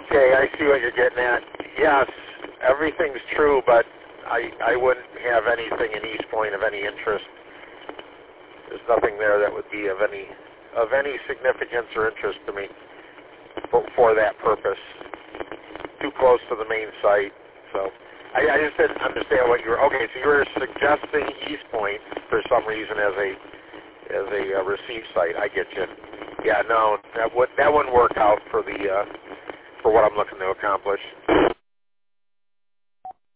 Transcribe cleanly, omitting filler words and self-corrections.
Okay, I see what you're getting at. Yes, everything's true, but I wouldn't have anything in East Point of any interest. There's nothing there that would be of any significance or interest to me for that purpose. Too close to the main site. So I just didn't understand what you were. Okay, so you were suggesting East Point for some reason as a receive site. I get you. Yeah, no, that wouldn't work out for what I'm looking to accomplish.